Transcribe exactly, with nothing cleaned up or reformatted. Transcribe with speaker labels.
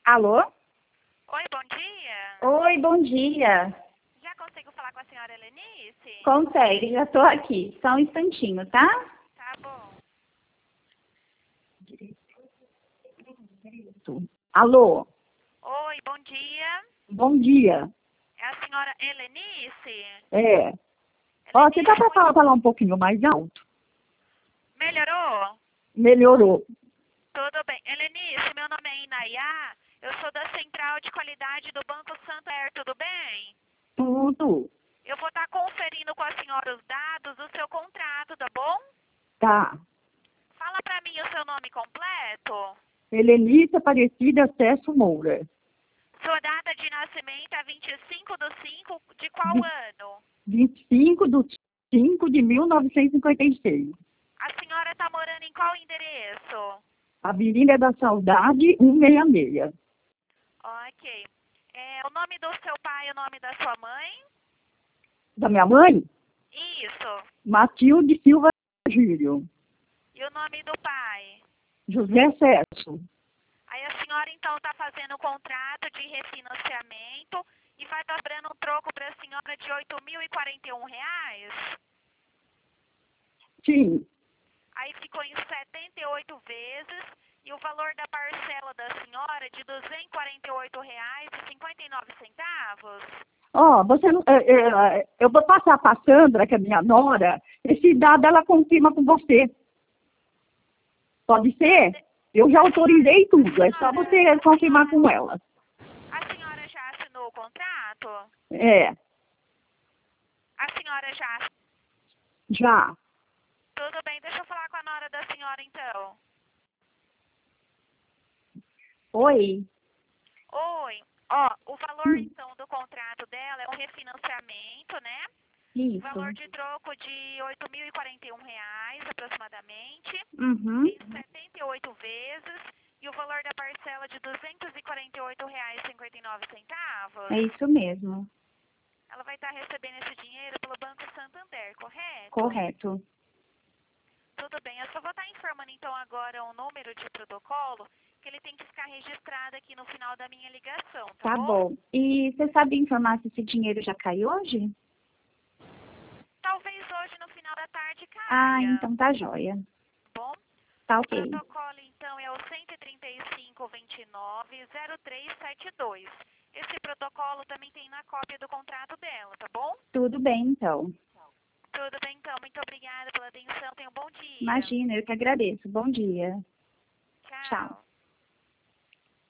Speaker 1: Alô?
Speaker 2: Oi, bom dia.
Speaker 1: Oi, bom dia.
Speaker 2: Já consigo falar com a senhora Helenice?
Speaker 1: Consegue, já estou aqui. Só um instantinho, tá?
Speaker 2: Tá bom.
Speaker 1: Alô?
Speaker 2: Oi, bom dia.
Speaker 1: Bom dia.
Speaker 2: É a senhora Helenice?
Speaker 1: É. Ó, você dá
Speaker 2: Helenice,
Speaker 1: para falar, falar um pouquinho mais alto?
Speaker 2: melhorou?
Speaker 1: Melhorou.
Speaker 2: Tudo bem. Helenice, meu nome é Inayá. Eu sou da Central de Qualidade do Banco Santander, tudo bem?
Speaker 1: Tudo.
Speaker 2: Eu vou estar conferindo com a senhora os dados do seu contrato, tá bom?
Speaker 1: Tá.
Speaker 2: Fala pra mim o seu nome completo.
Speaker 1: Helenice Aparecida Acesso Moura.
Speaker 2: Sua data de nascimento é vinte e cinco do cinco de qual ano?
Speaker 1: vinte e cinco de cinco de mil novecentos e cinquenta e seis.
Speaker 2: A senhora está morando em qual endereço?
Speaker 1: Avenida da Saudade, cento e sessenta e seis.
Speaker 2: Ok. É, o nome do seu pai e o nome da sua mãe?
Speaker 1: Da minha mãe?
Speaker 2: Isso.
Speaker 1: Matilde Silva Gílio.
Speaker 2: E o nome do pai?
Speaker 1: José Cesso.
Speaker 2: Aí a senhora então está fazendo o contrato de refinanciamento e vai estar dando um troco para a senhora de oito mil e quarenta e um reais?
Speaker 1: Sim.
Speaker 2: Aí ficou em setenta e oito vezes e o valor da parcela da senhora é de duzentos e quarenta e oito reais e cinquenta e nove centavos?
Speaker 1: Ó, você não, é, é, eu vou passar para a Sandra, que é minha nora, esse dado ela confirma com você. Pode ser? Eu já autorizei tudo, é só você confirmar com ela.
Speaker 2: A senhora já assinou o contrato?
Speaker 1: É,
Speaker 2: A senhora já...
Speaker 1: já.
Speaker 2: Tudo bem, deixa eu falar com a nora da senhora então.
Speaker 1: Oi.
Speaker 2: Oi. Ó, o valor então do contrato dela é um refinanciamento, né?
Speaker 1: Isso.
Speaker 2: Valor de troco de oito mil e quarenta e um reais aproximadamente,
Speaker 1: Uhum.
Speaker 2: em setenta e oito vezes, e o valor da parcela de duzentos e quarenta e oito reais e cinquenta e nove centavos.
Speaker 1: É isso mesmo.
Speaker 2: Ela vai estar recebendo esse dinheiro pelo Banco Santander, correto?
Speaker 1: Correto.
Speaker 2: Tudo bem, eu só vou estar informando então agora um número de protocolo que ele tem que ficar registrado aqui no final da minha ligação, tá,
Speaker 1: Tá
Speaker 2: bom?
Speaker 1: bom. E você sabe informar se esse dinheiro já caiu hoje?
Speaker 2: Talvez hoje no final da tarde caia.
Speaker 1: Ah, então tá jóia.
Speaker 2: Bom,
Speaker 1: Tá
Speaker 2: o
Speaker 1: ok.
Speaker 2: protocolo então é o cento e trinta e cinco, vinte e nove, zero três setenta e dois. Esse protocolo também tem na cópia do contrato dela, tá bom?
Speaker 1: Tudo bem, então.
Speaker 2: Tudo bem então, muito obrigada pela atenção, tenha um bom dia.
Speaker 1: Imagina, eu que agradeço. Bom dia.
Speaker 2: Tchau.
Speaker 1: Tchau.